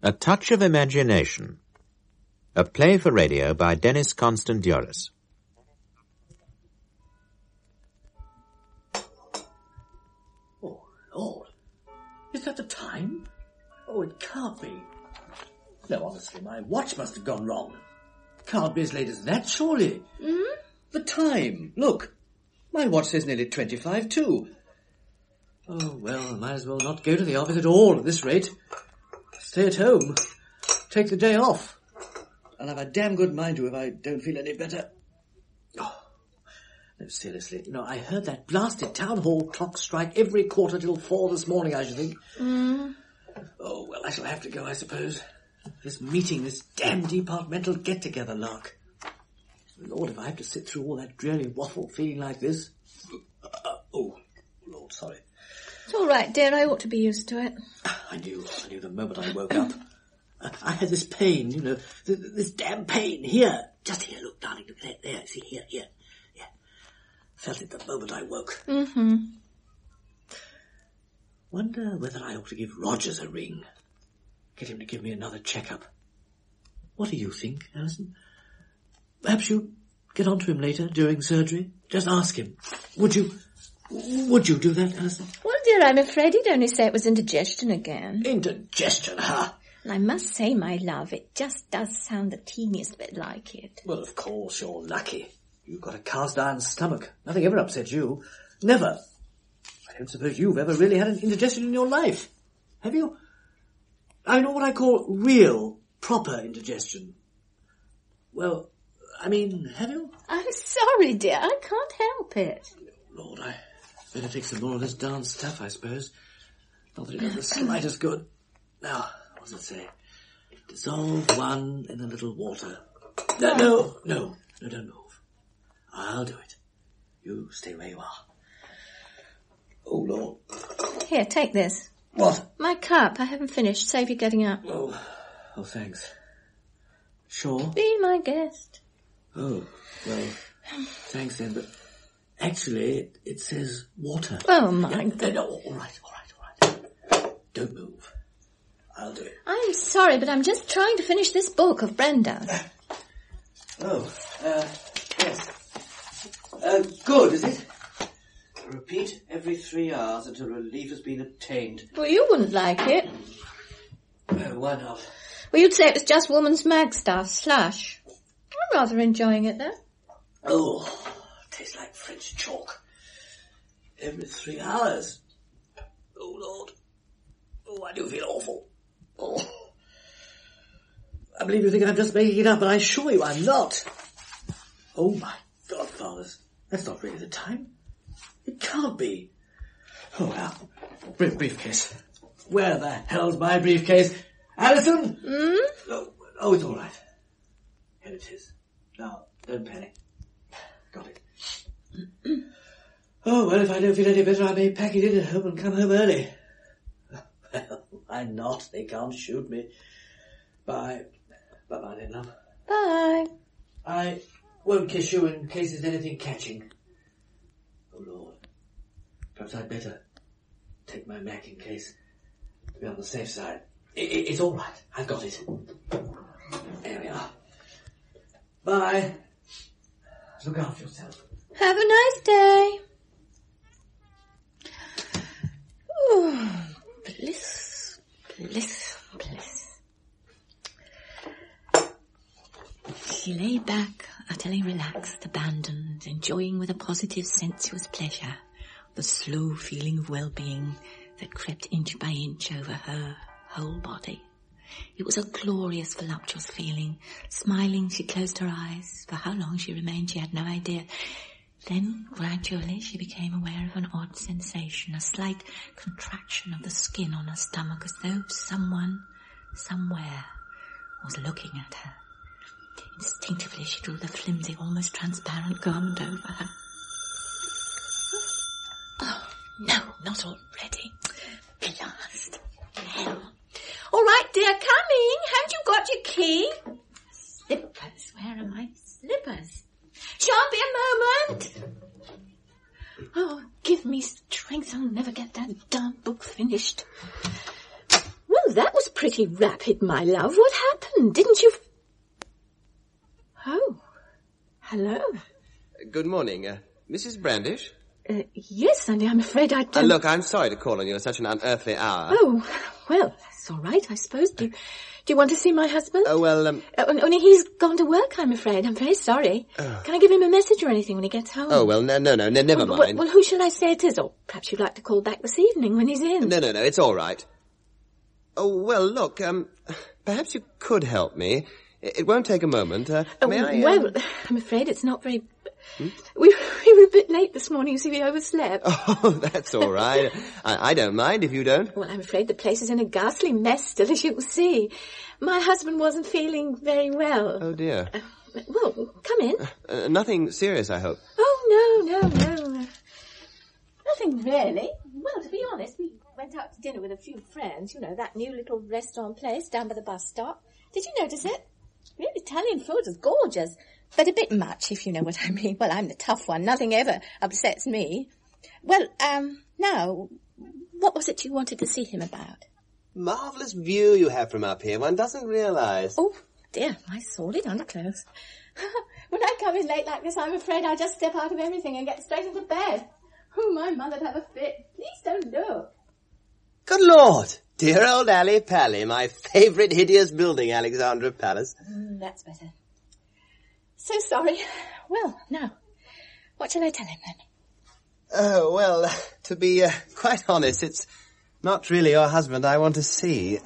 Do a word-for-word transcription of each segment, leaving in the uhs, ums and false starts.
A Touch of Imagination. A play for radio by Dennis Constantiouris. Oh, Lord. Is that the time? Oh, it can't be. No, honestly, my watch must have gone wrong. Can't be as late as that, surely. Hmm? The time. Look. My watch says nearly twenty-five too. Oh, well, I might as well not go to the office at all at this rate. Stay at home. Take the day off. I'll have a damn good mind to if I don't feel any better. Oh, no, seriously. You know, I heard that blasted town hall clock strike every quarter till four this morning, I should think. Mm. Oh, well, I shall have to go, I suppose. This meeting, this damn departmental get-together lark. Lord, if I have to sit through all that dreary waffle feeling like this. Uh, oh, Lord, sorry. It's all right, dear. I ought to be used to it. I knew, I knew the moment I woke up. I, I had this pain, you know, th- this damn pain here. Just here, look, darling, look there, there, see, here, here, yeah. Felt it the moment I woke. Mm-hmm. Wonder whether I ought to give Rogers a ring. Get him to give me another checkup. What do you think, Alison? Perhaps you get on to him later, during surgery? Just ask him. Would you... Would you do that, Alison? Well, dear, I'm afraid he'd only say it was indigestion again. Indigestion, huh? And I must say, my love, it just does sound the teeniest bit like it. Well, of course, you're lucky. You've got a cast-iron stomach. Nothing ever upsets you. Never. I don't suppose you've ever really had an indigestion in your life. Have you? I know what I call real, proper indigestion. Well, I mean, have you? I'm sorry, dear. I can't help it. Lord, I better take some more of this darn stuff, I suppose. Not that it does the slightest good. Now, what does it say? Dissolve one in a little water. No, no, no, no, don't move. I'll do it. You stay where you are. Oh, Lord. Here, take this. What? My cup. I haven't finished. Save you getting up. Oh, oh, thanks. Sure? Be my guest. Oh, well, thanks then, but actually it, it says water. Oh, my yeah, God. No, all right, all right, all right. Don't move. I'll do it. I'm sorry, but I'm just trying to finish this book of Brenda's. Oh, uh, yes. Uh, good, is it? Repeat every three hours until relief has been obtained. Well, you wouldn't like it. Uh, why not? Well, you'd say it was just woman's mag stuff, slush. I'm rather enjoying it, though. Oh, tastes like French chalk. Every three hours. Oh, Lord. Oh, I do feel awful. Oh. I believe you think I'm just making it up, but I assure you I'm not. Oh, my godfathers. That's not really the time. It can't be. Oh, well. Brief- briefcase. Where the hell's my briefcase? Alison? Hmm? Oh, oh, it's all right. Here it is. Now, don't panic. Got it. Oh, well, if I don't feel any better, I may pack it in at home and come home early. Well, why not? They can't shoot me. Bye. Bye-bye then, love. Bye. I won't kiss you in case there's anything catching. Oh, Lord. Perhaps I'd better take my Mac in case to be on the safe side. I- I- it's all right. I've got it. There we are. Bye. Look after yourself. Have a nice day. Ooh, bliss, bliss, bliss. She lay back, utterly relaxed, abandoned, enjoying with a positive, sensuous pleasure the slow feeling of well-being that crept inch by inch over her whole body. It was a glorious, voluptuous feeling. Smiling, she closed her eyes. For how long she remained, she had no idea. Then, gradually, she became aware of an odd sensation, a slight contraction of the skin on her stomach, as though someone, somewhere, was looking at her. Instinctively, she drew the flimsy, almost transparent garment over her. Oh, no, not already. Blast. Hell. All right, dear, coming. Haven't you got your key? Slippers. Where are my slippers? Shan't be a moment. Oh, give me strength. I'll never get that darn book finished. Woo! Well, that was pretty rapid, my love. What happened? Didn't you... Oh, hello. Good morning, uh, Missus Brandish. Uh, yes, Andy, I'm afraid I don't... Uh, look, I'm sorry to call on you at such an unearthly hour. Oh, well, that's all right, I suppose. Do you, do you want to see my husband? Oh, well, um... Uh, only he's gone to work, I'm afraid. I'm very sorry. Oh. Can I give him a message or anything when he gets home? Oh, well, no, no, no, never well, mind. Well, who shall I say it is? Or perhaps you'd like to call back this evening when he's in. No, no, no, it's all right. Oh, well, look, um, perhaps you could help me. It won't take a moment. Uh, may oh, I... Uh... Well, I'm afraid it's not very... Hmm? We, we were a bit late this morning, you see, we overslept. Oh, that's all right. I, I don't mind if you don't. Well, I'm afraid the place is in a ghastly mess still, as you can see. My husband wasn't feeling very well. Oh, dear. Uh, well, come in. Uh, nothing serious, I hope. Oh, no, no, no. Nothing really. Well, to be honest, we went out to dinner with a few friends. You know, that new little restaurant place down by the bus stop. Did you notice it? Really, Italian food is gorgeous. But a bit much, if you know what I mean. Well, I'm the tough one. Nothing ever upsets me. Well, um, now, what was it you wanted to see him about? Marvellous view you have from up here. One doesn't realise. Oh, dear, my sordid underclothes. When I come in late like this, I'm afraid I just step out of everything and get straight into bed. Oh, my mother'd have a fit. Please don't look. Good Lord! Dear old Alley Pally, my favourite hideous building, Alexandra Palace. Mm, that's better. So sorry. Well, now, what shall I tell him then? Oh, well, to be uh, quite honest, it's not really your husband I want to see.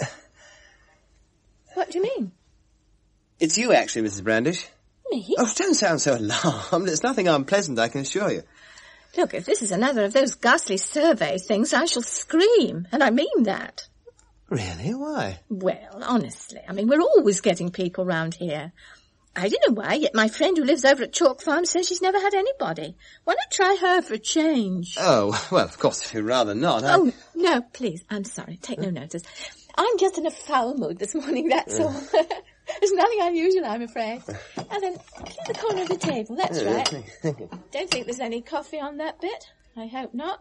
What do you mean? It's you, actually, Missus Brandish. Me? Oh, don't sound so alarmed. It's nothing unpleasant, I can assure you. Look, if this is another of those ghastly survey things, I shall scream, and I mean that. Really? Why? Well, honestly, I mean, we're always getting people round here. I don't know why, yet my friend who lives over at Chalk Farm says she's never had anybody. Why not try her for a change? Oh, well, of course, if you'd rather not. I... Oh, no, please, I'm sorry. Take no notice. I'm just in a foul mood this morning, that's all. There's nothing unusual, I'm afraid. And then, clear the corner of the table, that's right. Don't think there's any coffee on that bit. I hope not.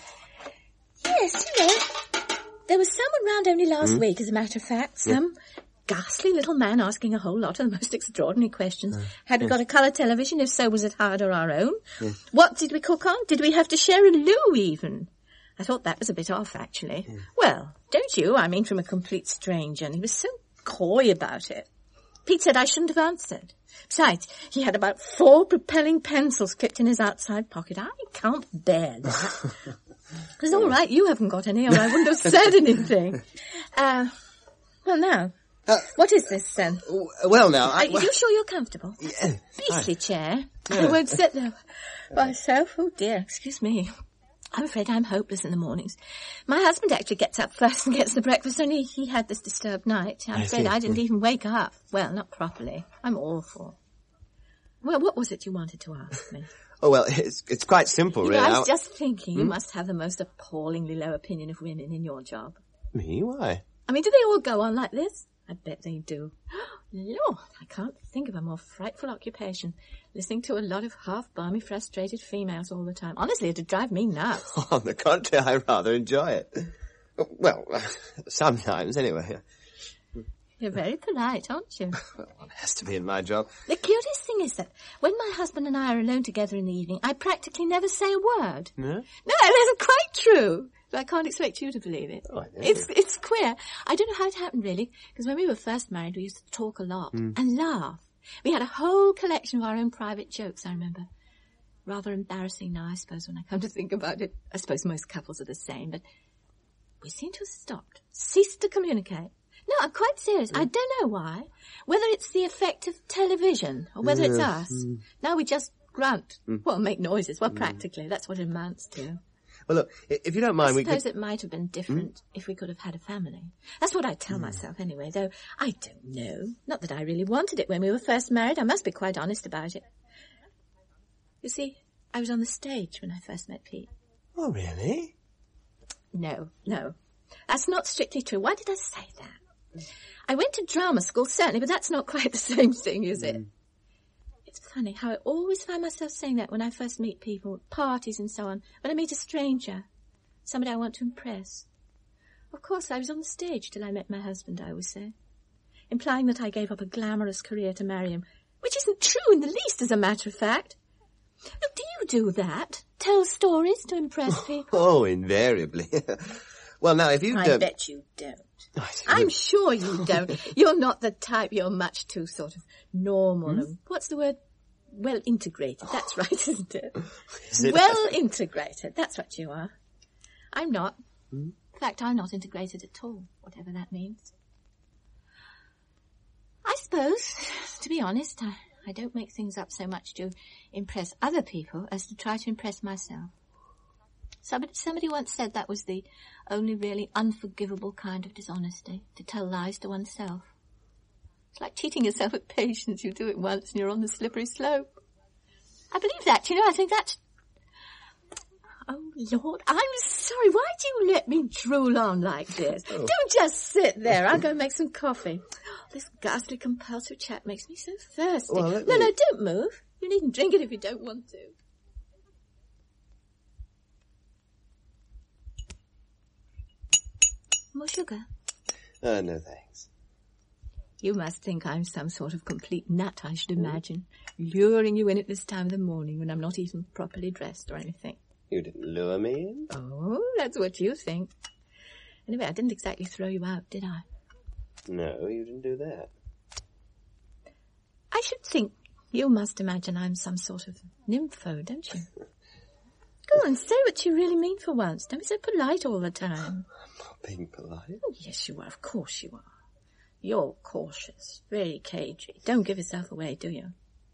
Yes, you know, there was someone round only last mm. week, as a matter of fact. Some... Yeah. Ghastly little man asking a whole lot of the most extraordinary questions. Uh, Had we yes. got a colour television? If so, was it hard or our own? Yes. What did we cook on? Did we have to share a loo even? I thought that was a bit off, actually. Yes. Well, don't you? I mean, from a complete stranger. And he was so coy about it. Pete said I shouldn't have answered. Besides, he had about four propelling pencils clipped in his outside pocket. I can't bear that. It's all right, you haven't got any, or I wouldn't have said anything. Uh, well, now... Uh, what is this, then? Well, now... I, Are well, you sure you're comfortable? Yeah, beastly fine. chair. Yeah. I won't sit there myself. Oh, dear. Excuse me. I'm afraid I'm hopeless in the mornings. My husband actually gets up first and gets the breakfast, only he had this disturbed night. I'm I afraid see. I didn't even wake up. Well, not properly. I'm awful. Well, what was it you wanted to ask me? Oh, well, it's it's quite simple, you really. know, I was just thinking hmm? you must have the most appallingly low opinion of women in your job. Me? Why? I mean, do they all go on like this? I bet they do. Lord, I can't think of a more frightful occupation. Listening to a lot of half-balmy, frustrated females all the time. Honestly, it'd drive me nuts. On the contrary, I rather enjoy it. Well, sometimes, anyway. You're very polite, aren't you? Well, one has to be in my job. The curious thing is that when my husband and I are alone together in the evening, I practically never say a word. No? No, that's quite true. But I can't expect you to believe it. Oh, it's it's queer. I don't know how it happened, really, because when we were first married, we used to talk a lot mm. and laugh. We had a whole collection of our own private jokes, I remember. Rather embarrassing now, I suppose, when I come to think about it. I suppose most couples are the same, but we seem to have stopped, ceased to communicate. No, I'm quite serious. Mm. I don't know why. Whether it's the effect of television or whether yes. it's us. Mm. Now we just grunt. Mm. Well, make noises. Well, practically, that's what it amounts to. Well, look, if you don't mind, we could... I suppose could... it might have been different mm? if we could have had a family. That's what I tell mm. myself anyway, though I don't know. Not that I really wanted it when we were first married. I must be quite honest about it. You see, I was on the stage when I first met Pete. Oh, really? No, no. That's not strictly true. Why did I say that? I went to drama school, certainly, but that's not quite the same thing, is it? Mm. It's funny how I always find myself saying that when I first meet people, at parties and so on, when I meet a stranger, somebody I want to impress. Of course, I was on the stage till I met my husband, I always say, implying that I gave up a glamorous career to marry him, which isn't true in the least, as a matter of fact. Look, do you do that? Tell stories to impress people? Oh, invariably. Well, now, if you I don't... bet you don't. I see. I'm sure you don't. You're not the type. You're much too sort of normal Hmm? and, what's the word? Well integrated. That's right, isn't it? Is it? Well integrated. That's what you are. I'm not. Hmm? In fact, I'm not integrated at all, whatever that means. I suppose, to be honest, I, I don't make things up so much to impress other people as to try to impress myself. Somebody, somebody once said that was the only really unforgivable kind of dishonesty, to tell lies to oneself. It's like cheating yourself at patience. You do it once and you're on the slippery slope. I believe that, you know, I think that's... Oh, Lord, I'm sorry. Why do you let me drool on like this? Oh. Don't just sit there. I'll go make some coffee. Oh, this ghastly compulsive chat makes me so thirsty. Well, no, me... no, don't move. You needn't drink it if you don't want to. More sugar? Uh, no thanks. You must think I'm some sort of complete nut, I should imagine, luring you in at this time of the morning when I'm not even properly dressed or anything. You didn't lure me in? Oh, that's what you think. Anyway, I didn't exactly throw you out, did I? No, you didn't do that. I should think you must imagine I'm some sort of nympho, don't you? Go on, say what you really mean for once. Don't be so polite all the time. I'm not being polite. Oh, yes, you are. Of course you are. You're cautious, very cagey. Don't give yourself away, do you?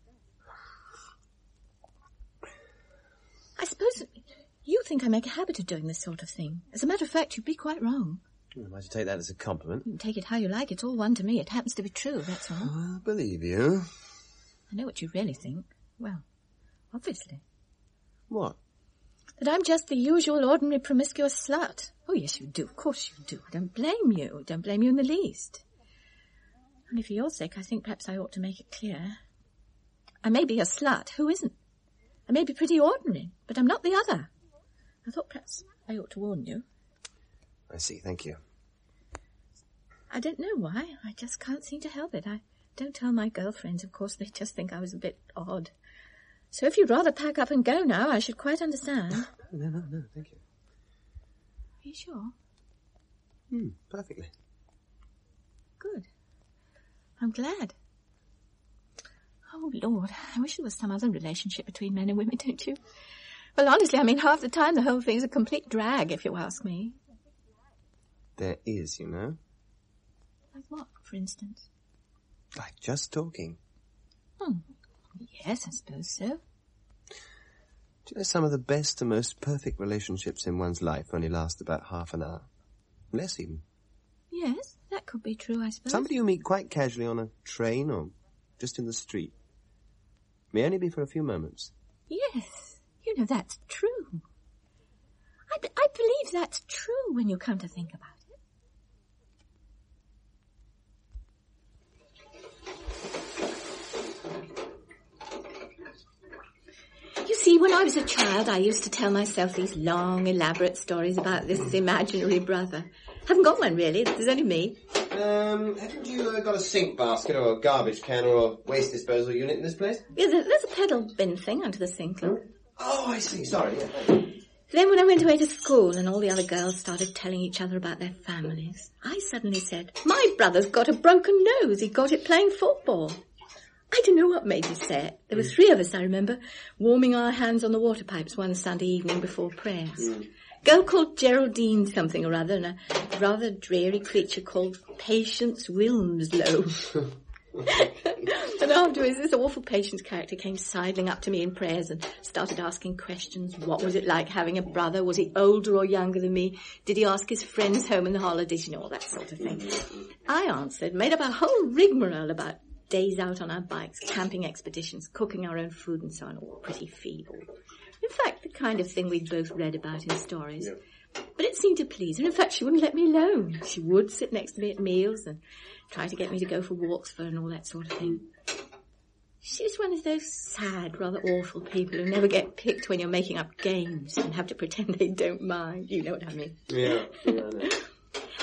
I suppose you think I make a habit of doing this sort of thing. As a matter of fact, you'd be quite wrong. I might take that as a compliment. You can take it how you like. It's all one to me. It happens to be true, that's all. I believe you. I know what you really think. Well, obviously. What? That I'm just the usual ordinary promiscuous slut. Oh, yes, you do. Of course you do. I don't blame you. I don't blame you in the least. Only for your sake, I think perhaps I ought to make it clear. I may be a slut. Who isn't? I may be pretty ordinary, but I'm not the other. I thought perhaps I ought to warn you. I see. Thank you. I don't know why. I just can't seem to help it. I don't tell my girlfriends. Of course, they just think I was a bit odd. So if you'd rather pack up and go now, I should quite understand. No, no, no, thank you. Are you sure? Hmm, perfectly. Good. I'm glad. Oh, Lord, I wish there was some other relationship between men and women, don't you? Well, honestly, I mean, half the time the whole thing's a complete drag, if you ask me. There is, you know. Like what, for instance? Like just talking. Hmm. Yes, I suppose so. Do you know some of the best and most perfect relationships in one's life only last about half an hour? Less even. Yes, that could be true, I suppose. Somebody you meet quite casually on a train or just in the street. May only be for a few moments. Yes, you know, that's true. I, b- I believe that's true when you come to think about it. You see, when I was a child, I used to tell myself these long, elaborate stories about this imaginary brother. Haven't got one, really. There's only me. Um, haven't you uh, got a sink basket or a garbage can or a waste disposal unit in this place? Yeah, there- there's a pedal bin thing under the sink. Look. Oh, I see. Sorry. Yeah. Then when I went away to school and all the other girls started telling each other about their families, I suddenly said, my brother's got a broken nose. He got it playing football. I don't know what made me say it. There were three of us, I remember, warming our hands on the water pipes one Sunday evening before prayers. Mm. A girl called Geraldine something or other and a rather dreary creature called Patience Wilmslow. And afterwards, this awful Patience character came sidling up to me in prayers and started asking questions. What was it like having a brother? Was he older or younger than me? Did he ask his friends home in the holidays? You know, all that sort of thing. I answered, made up a whole rigmarole about days out on our bikes, camping expeditions, cooking our own food and so on, all pretty feeble. In fact, the kind of thing we'd both read about in stories. Yeah. But it seemed to please her. In fact, she wouldn't let me alone. She would sit next to me at meals and try to get me to go for walks for her and all that sort of thing. She's one of those sad, rather awful people who never get picked when you're making up games and have to pretend they don't mind. You know what I mean? Yeah, yeah I know.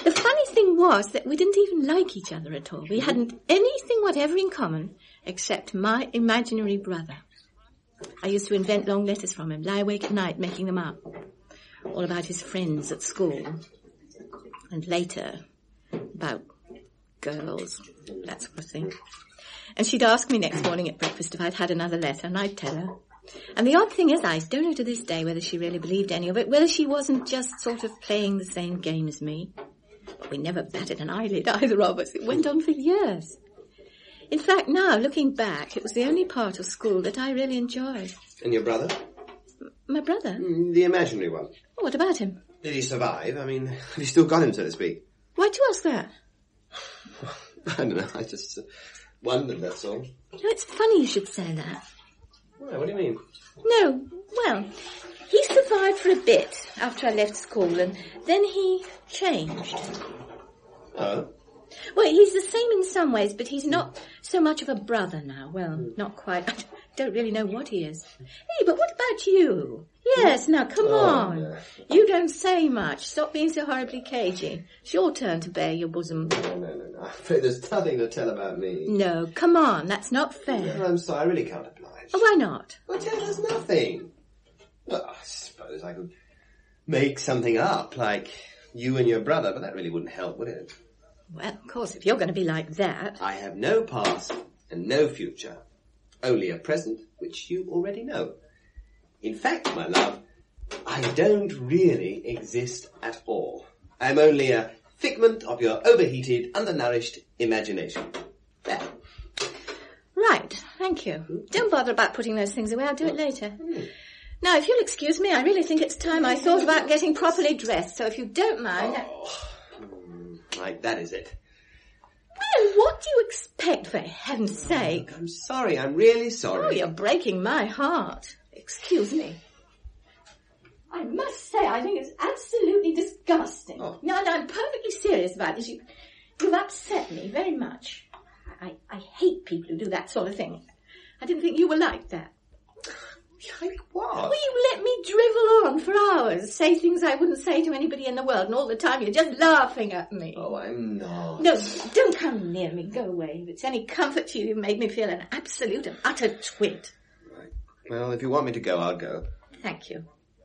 The funny thing was that we didn't even like each other at all. We hadn't anything whatever in common except my imaginary brother. I used to invent long letters from him, lie awake at night making them up, all about his friends at school. And later, about girls, that sort of thing. And she'd ask me next morning at breakfast if I'd had another letter, and I'd tell her. And the odd thing is, I don't know to this day whether she really believed any of it, whether she wasn't just sort of playing the same game as me. But we never batted an eyelid, either of us. It went on for years. In fact, now, looking back, it was the only part of school that I really enjoyed. And your brother? M- my brother? Mm, the imaginary one. Oh, what about him? Did he survive? I mean, have you still got him, so to speak? Why'd you ask that? I don't know, I just uh, wondered, that's all. You know, it's funny you should say that. Well, what do you mean? No, well, he survived for a bit after I left school, and then he changed. Oh? Well, he's the same in some ways, but he's not so much of a brother now. Well, not quite. I don't really know what he is. Hey, but what about you? Yes, now, come oh, on. No. You don't say much. Stop being so horribly cagey. It's your turn to bare your bosom. No, no, no, no. I'm afraid there's nothing to tell about me. No, come on. That's not fair. No, I'm sorry, I really can't oblige. Oh, why not? Well, tell us nothing. Well, I suppose I could make something up, like you and your brother, but that really wouldn't help, would it? Well, of course, if you're going to be like that... I have no past and no future. Only a present, which you already know. In fact, my love, I don't really exist at all. I'm only a figment of your overheated, undernourished imagination. There. Right, thank you. Don't bother about putting those things away. I'll do it later. Mm. Now, if you'll excuse me, I really think it's time I thought about getting properly dressed. So if you don't mind... Oh. Right, that is it. Well, what do you expect, for heaven's sake? I'm sorry, I'm really sorry. Oh, you're breaking my heart. Excuse me. I must say, I think it's absolutely disgusting. Oh. No, no, I'm perfectly serious about this. You, you've upset me very much. I, I hate people who do that sort of thing. I didn't think you were like that. Like what? Will you let me drivel on for hours, say things I wouldn't say to anybody in the world, and all the time you're just laughing at me? Oh, I'm not. No, don't come near me. Go away. If it's any comfort to you, you've made me feel an absolute and utter twit. Right. Well, if you want me to go, I'll go. Thank you.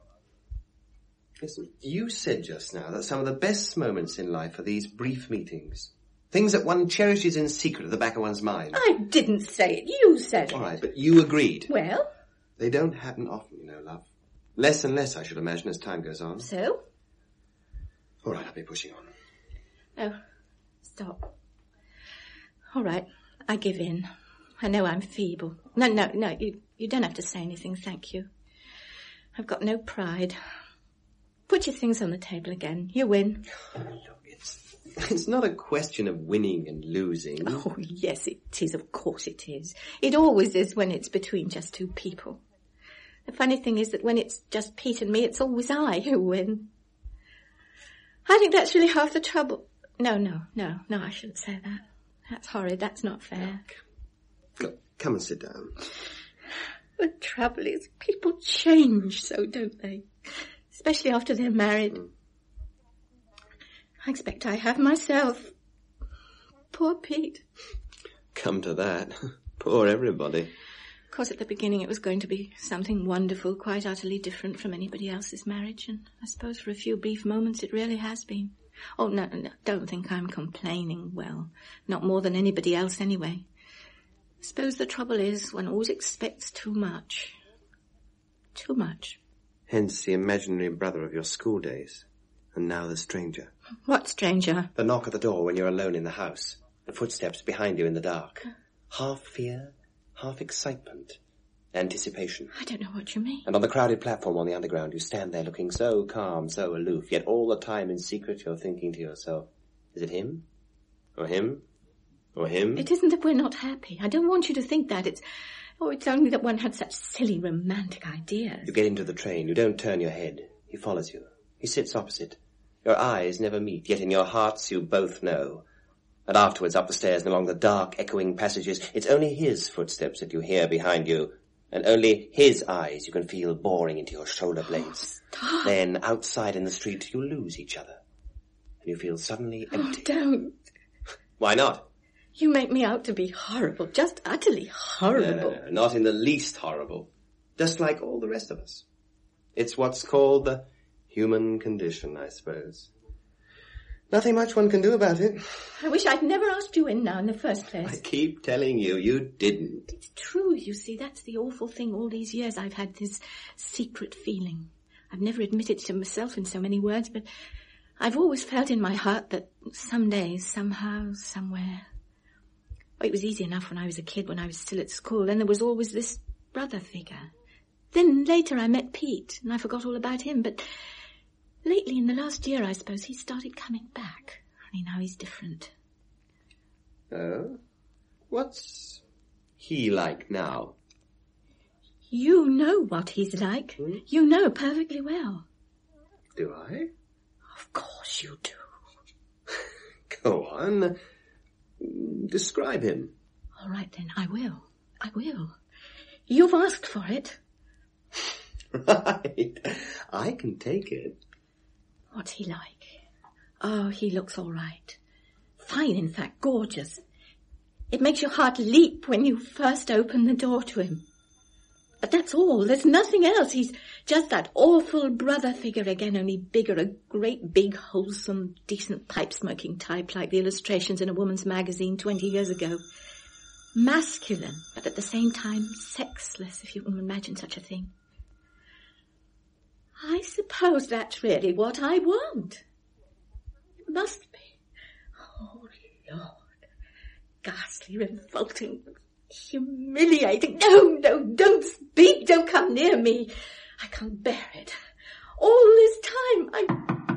Listen, you said just now that some of the best moments in life are these brief meetings. Things that one cherishes in secret at the back of one's mind. I didn't say it. You said it. All right, but you agreed. Well? They don't happen often, you know, love. Less and less, I should imagine, as time goes on. So? All right, I'll be pushing on. Oh, stop. All right, I give in. I know I'm feeble. No, no, no, you, you don't have to say anything, thank you. I've got no pride. Put your things on the table again. You win. Look, it's, it's not a question of winning and losing. Oh, yes, it is. Of course it is. It always is when it's between just two people. The funny thing is that when it's just Pete and me, it's always I who win. I think that's really half the trouble. No, no, no, no, I shouldn't say that. That's horrid. That's not fair. Look, look, come and sit down. The trouble is people change so, don't they? Especially after they're married. Mm. I expect I have myself. Poor Pete. Come to that. Poor everybody. Of course, at the beginning it was going to be something wonderful, quite utterly different from anybody else's marriage, and I suppose for a few brief moments it really has been. Oh, no, no, don't think I'm complaining. Well, not more than anybody else anyway. I suppose the trouble is one always expects too much. Too much. Hence the imaginary brother of your school days. And now the stranger. What stranger? The knock at the door when you're alone in the house. The footsteps behind you in the dark. Half fear, half excitement. Anticipation. I don't know what you mean. And on the crowded platform on the underground, you stand there looking so calm, so aloof, yet all the time in secret you're thinking to yourself, is it him? Or him? Or him? It isn't that we're not happy. I don't want you to think that. It's... Oh, it's only that one had such silly, romantic ideas. You get into the train. You don't turn your head. He follows you. He sits opposite. Your eyes never meet, yet in your hearts you both know. And afterwards, up the stairs and along the dark, echoing passages, it's only his footsteps that you hear behind you, and only his eyes you can feel boring into your shoulder blades. Oh, stop. Then, outside in the street, you lose each other. and you feel suddenly Oh, empty. don't. Why not? You make me out to be horrible, just utterly horrible. No, no, no, not in the least horrible. Just like all the rest of us. It's what's called the human condition, I suppose. Nothing much one can do about it. I wish I'd never asked you in now in the first place. I keep telling you, you didn't. It's true, you see. That's the awful thing. All these years I've had this secret feeling. I've never admitted it to myself in so many words, but I've always felt in my heart that someday, somehow, somewhere... Well, it was easy enough when I was a kid, when I was still at school. Then there was always this brother figure. Then later I met Pete, and I forgot all about him. But lately, in the last year, I suppose, he started coming back. Only now he's different. Oh? What's he like now? You know what he's like. Hmm? You know perfectly well. Do I? Of course you do. Go on. Describe him. All right, then, I will. I will. You've asked for it. Right. I can take it. What's he like? Oh, he looks all right. Fine, in fact, gorgeous. It makes your heart leap when you first open the door to him. But that's all. There's nothing else. He's just that awful brother figure again, only bigger, a great big, wholesome, decent pipe-smoking type like the illustrations in a woman's magazine twenty years ago. Masculine, but at the same time sexless, if you can imagine such a thing. I suppose that's really what I want. It must be. Oh, Lord. Ghastly, revolting, humiliating. No, no, don't speak. Don't come near me. I can't bear it. All this time, I...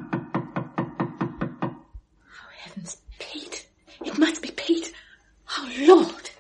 Oh, heavens, Pete. It must be Pete. Oh, Lord.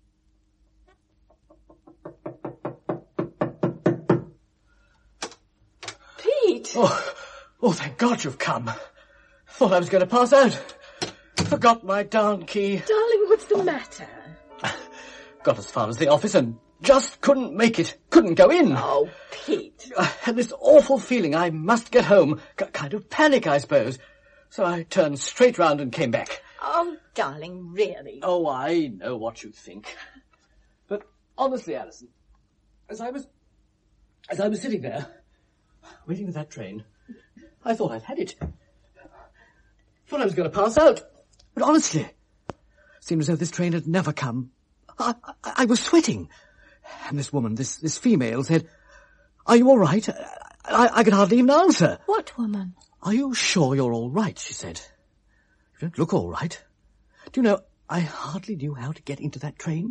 Pete. Oh, oh, thank God you've come. Thought I was going to pass out. Forgot my darn key. Darling, what's the matter? Got as far as the office and just couldn't make it. Couldn't go in. Oh, Pete. I had this awful feeling I must get home. K- kind of panic, I suppose. So I turned straight round and came back. Oh, darling, really? Oh, I know what you think. But honestly, Alison, as I was, as I was sitting there, waiting for that train, I thought I'd had it. Thought I was going to pass out. But honestly, seemed as though this train had never come. I, I, I was sweating. And this woman, this, this female, said, "Are you all right?" I, I could hardly even answer. What woman? "Are you sure you're all right?" she said. "You don't look all right." Do you know, I hardly knew how to get into that train.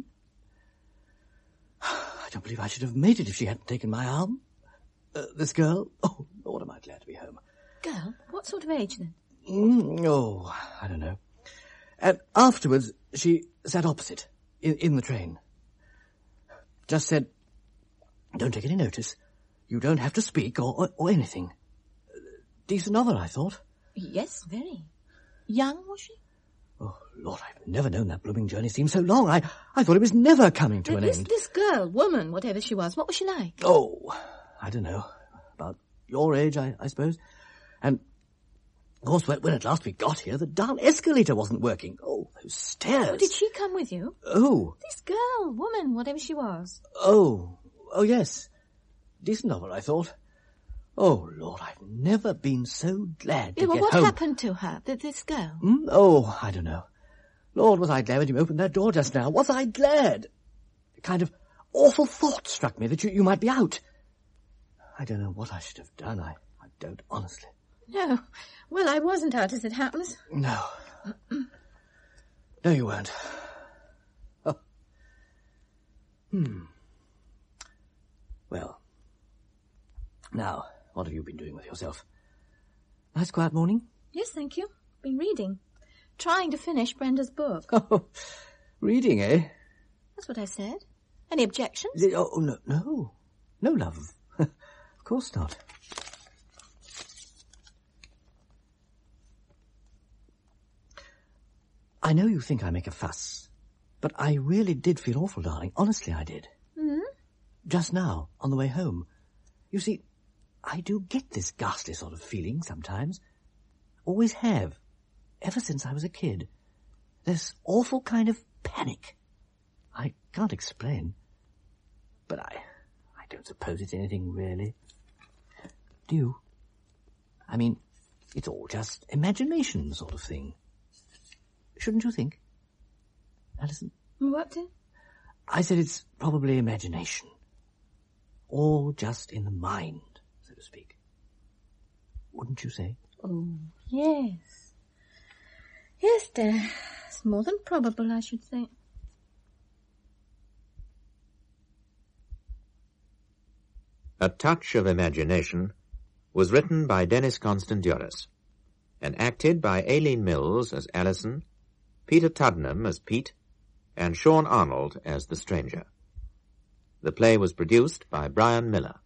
I don't believe I should have made it if she hadn't taken my arm. Uh, this girl, oh, Lord, am I glad to be home. Girl? What sort of age then? Mm, oh, I don't know. And afterwards, she sat opposite, in, in the train. Just said, "Don't take any notice. You don't have to speak or, or, or anything." Decent novel, I thought. Yes, very. Young, was she? Oh, Lord, I've never known that blooming journey seem so long. I, I thought it was never coming to Now, an this, end. This girl, woman, whatever she was, what was she like? Oh, I don't know. About your age, I, I suppose. And, of course, when, when at last we got here, the darn escalator wasn't working. Oh, those stairs. Oh, did she come with you? Oh. This girl, woman, whatever she was. Oh. Oh, yes. Decent novel, I thought. Oh, Lord, I've never been so glad to Yeah, well, get what home. happened to her, th- this girl? Hmm? Oh, I don't know. Lord, was I glad when you opened that door just now. Was I glad? A kind of awful thought struck me that you, you might be out. I don't know what I should have done. I, I don't, honestly. No. Well, I wasn't out, as it happens. No. No, you weren't. Oh. Hmm. Well. Now, what have you been doing with yourself? Nice quiet morning? Yes, thank you. Been reading. Trying to finish Brenda's book. Oh, reading, eh? That's what I said. Any objections? Oh, no, no. No, love. Of course not. I know you think I make a fuss, but I really did feel awful, darling. Honestly, I did. Hmm? Just now, on the way home. You see, I do get this ghastly sort of feeling sometimes. Always have. ever since I was a kid. This awful kind of panic. I can't explain. But I... I don't suppose it's anything really. Do you? I mean, it's all just imagination sort of thing. Shouldn't you think? Alison? What, dear? I said it's probably imagination. All just in the mind, so to speak. Wouldn't you say? Oh, yes. Yes, dear. It's more than probable, I should say. A Touch of Imagination was written by Dennis Constantiouris and acted by Aileen Mills as Alison, Peter Tuddenham as Pete, and Sean Arnold as the stranger. The play was produced by Brian Miller.